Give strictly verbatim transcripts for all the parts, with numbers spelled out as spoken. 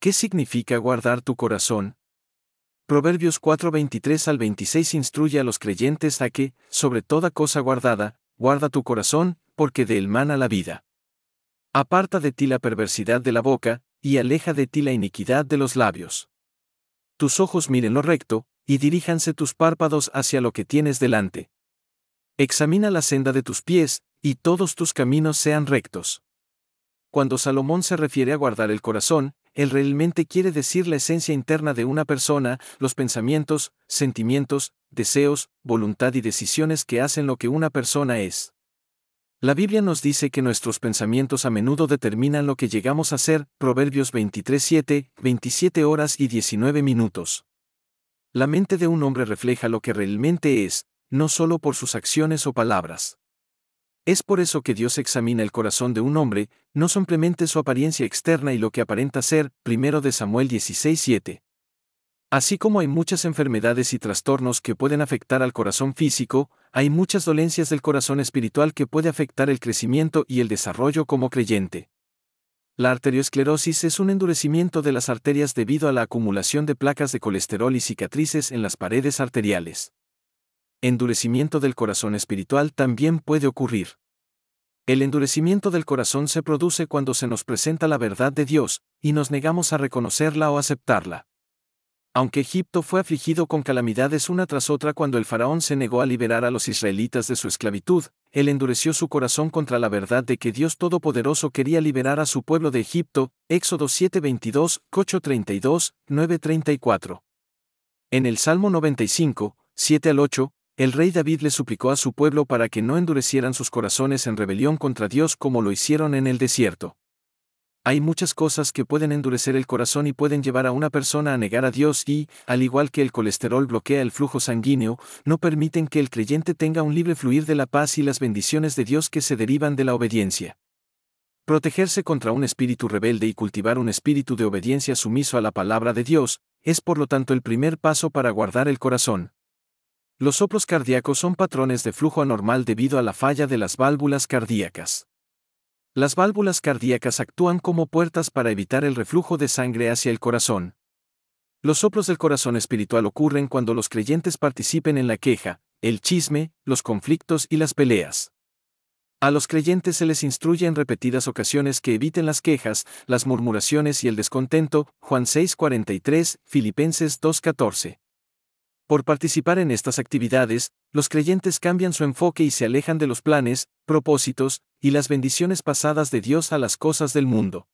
¿Qué significa guardar tu corazón? Proverbios cuatro veintitrés al veintiséis instruye a los creyentes a que, sobre toda cosa guardada, guarda tu corazón, porque de él mana la vida. Aparta de ti la perversidad de la boca, y aleja de ti la iniquidad de los labios. Tus ojos miren lo recto, y diríjanse tus párpados hacia lo que tienes delante. Examina la senda de tus pies, y todos tus caminos sean rectos. Cuando Salomón se refiere a guardar el corazón, él realmente quiere decir la esencia interna de una persona, los pensamientos, sentimientos, deseos, voluntad y decisiones que hacen lo que una persona es. La Biblia nos dice que nuestros pensamientos a menudo determinan lo que llegamos a ser, Proverbios veintitrés siete, veintisiete horas y diecinueve minutos. La mente de un hombre refleja lo que realmente es, no solo por sus acciones o palabras. Es por eso que Dios examina el corazón de un hombre, no simplemente su apariencia externa y lo que aparenta ser, primero de Samuel dieciséis siete. Así como hay muchas enfermedades y trastornos que pueden afectar al corazón físico, hay muchas dolencias del corazón espiritual que puede afectar el crecimiento y el desarrollo como creyente. La arteriosclerosis es un endurecimiento de las arterias debido a la acumulación de placas de colesterol y cicatrices en las paredes arteriales. Endurecimiento del corazón espiritual también puede ocurrir. El endurecimiento del corazón se produce cuando se nos presenta la verdad de Dios, y nos negamos a reconocerla o aceptarla. Aunque Egipto fue afligido con calamidades una tras otra cuando el faraón se negó a liberar a los israelitas de su esclavitud, él endureció su corazón contra la verdad de que Dios Todopoderoso quería liberar a su pueblo de Egipto, Éxodo siete veintidós, ocho treinta y dos, nueve treinta y cuatro. En el Salmo noventa y cinco, siete al ocho, el rey David le suplicó a su pueblo para que no endurecieran sus corazones en rebelión contra Dios como lo hicieron en el desierto. Hay muchas cosas que pueden endurecer el corazón y pueden llevar a una persona a negar a Dios y, al igual que el colesterol bloquea el flujo sanguíneo, no permiten que el creyente tenga un libre fluir de la paz y las bendiciones de Dios que se derivan de la obediencia. Protegerse contra un espíritu rebelde y cultivar un espíritu de obediencia sumiso a la palabra de Dios, es por lo tanto el primer paso para guardar el corazón. Los soplos cardíacos son patrones de flujo anormal debido a la falla de las válvulas cardíacas. Las válvulas cardíacas actúan como puertas para evitar el reflujo de sangre hacia el corazón. Los soplos del corazón espiritual ocurren cuando los creyentes participen en la queja, el chisme, los conflictos y las peleas. A los creyentes se les instruye en repetidas ocasiones que eviten las quejas, las murmuraciones y el descontento, Juan seis cuarenta y tres, Filipenses dos catorce. Por participar en estas actividades, los creyentes cambian su enfoque y se alejan de los planes, propósitos, y las bendiciones pasadas de Dios a las cosas del mundo.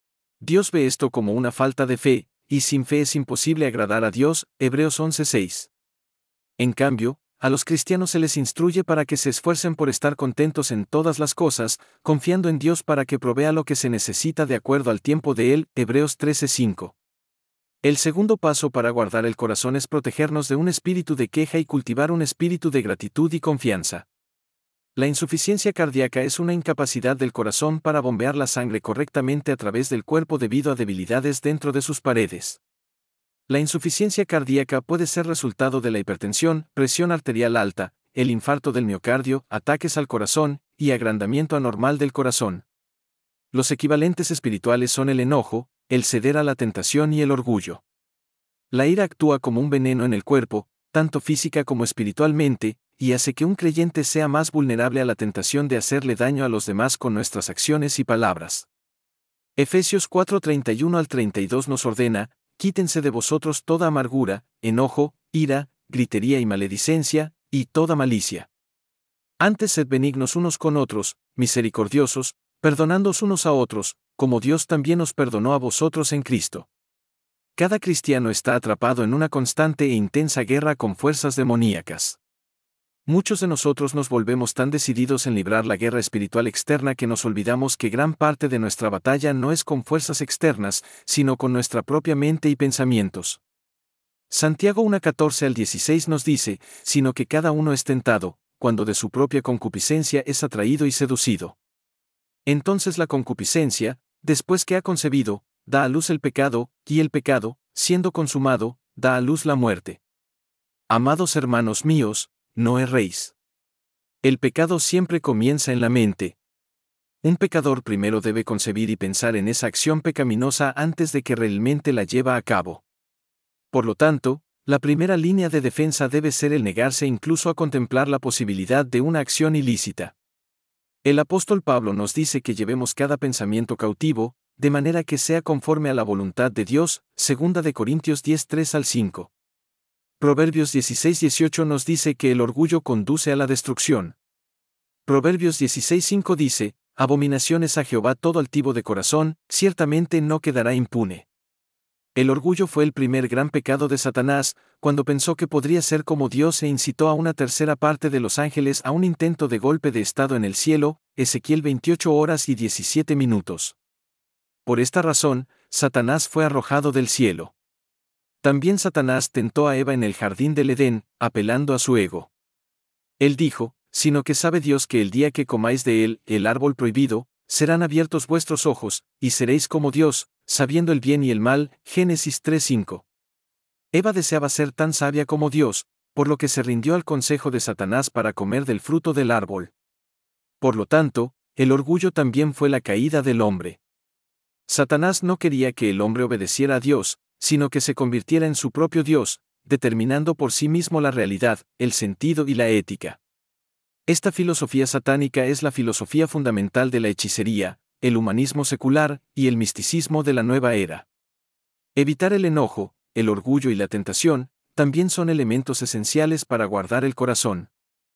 Dios ve esto como una falta de fe, y sin fe es imposible agradar a Dios, Hebreos once seis. En cambio, a los cristianos se les instruye para que se esfuercen por estar contentos en todas las cosas, confiando en Dios para que provea lo que se necesita de acuerdo al tiempo de Él, Hebreos trece cinco. El segundo paso para guardar el corazón es protegernos de un espíritu de queja y cultivar un espíritu de gratitud y confianza. La insuficiencia cardíaca es una incapacidad del corazón para bombear la sangre correctamente a través del cuerpo debido a debilidades dentro de sus paredes. La insuficiencia cardíaca puede ser resultado de la hipertensión, presión arterial alta, el infarto del miocardio, ataques al corazón, y agrandamiento anormal del corazón. Los equivalentes espirituales son el enojo, el ceder a la tentación y el orgullo. La ira actúa como un veneno en el cuerpo, tanto física como espiritualmente, y hace que un creyente sea más vulnerable a la tentación de hacerle daño a los demás con nuestras acciones y palabras. Efesios cuatro treinta y uno al treinta y dos nos ordena: quítense de vosotros toda amargura, enojo, ira, gritería y maledicencia, y toda malicia. Antes sed benignos unos con otros, misericordiosos, perdonándoos unos a otros, como Dios también os perdonó a vosotros en Cristo. Cada cristiano está atrapado en una constante e intensa guerra con fuerzas demoníacas. Muchos de nosotros nos volvemos tan decididos en librar la guerra espiritual externa que nos olvidamos que gran parte de nuestra batalla no es con fuerzas externas, sino con nuestra propia mente y pensamientos. Santiago uno catorce al dieciséis nos dice, sino que cada uno es tentado, cuando de su propia concupiscencia es atraído y seducido. Entonces la concupiscencia, después que ha concebido, da a luz el pecado, y el pecado, siendo consumado, da a luz la muerte. Amados hermanos míos, no erréis. El pecado siempre comienza en la mente. Un pecador primero debe concebir y pensar en esa acción pecaminosa antes de que realmente la lleva a cabo. Por lo tanto, la primera línea de defensa debe ser el negarse incluso a contemplar la posibilidad de una acción ilícita. El apóstol Pablo nos dice que llevemos cada pensamiento cautivo, de manera que sea conforme a la voluntad de Dios, segunda de Corintios diez, tres al cinco. Proverbios dieciséis, dieciocho nos dice que el orgullo conduce a la destrucción. Proverbios dieciséis, cinco dice, abominaciones a Jehová todo altivo de corazón, ciertamente no quedará impune. El orgullo fue el primer gran pecado de Satanás, cuando pensó que podría ser como Dios e incitó a una tercera parte de los ángeles a un intento de golpe de estado en el cielo, Ezequiel veintiocho horas y diecisiete minutos. Por esta razón, Satanás fue arrojado del cielo. También Satanás tentó a Eva en el jardín del Edén, apelando a su ego. Él dijo, sino que sabe Dios que el día que comáis de él, el árbol prohibido, serán abiertos vuestros ojos, y seréis como Dios, sabiendo el bien y el mal, Génesis tres, cinco. Eva deseaba ser tan sabia como Dios, por lo que se rindió al consejo de Satanás para comer del fruto del árbol. Por lo tanto, el orgullo también fue la caída del hombre. Satanás no quería que el hombre obedeciera a Dios, sino que se convirtiera en su propio Dios, determinando por sí mismo la realidad, el sentido y la ética. Esta filosofía satánica es la filosofía fundamental de la hechicería, el humanismo secular y el misticismo de la nueva era. Evitar el enojo, el orgullo y la tentación también son elementos esenciales para guardar el corazón.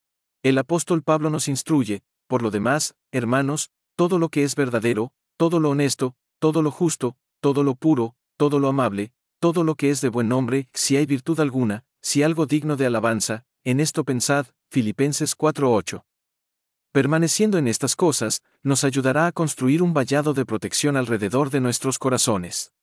El apóstol Pablo nos instruye, por lo demás, hermanos, todo lo que es verdadero, todo lo honesto, todo lo justo, todo lo puro, todo lo amable, todo lo que es de buen nombre, si hay virtud alguna, si algo digno de alabanza, en esto pensad, Filipenses cuatro, ocho. Permaneciendo en estas cosas, nos ayudará a construir un vallado de protección alrededor de nuestros corazones.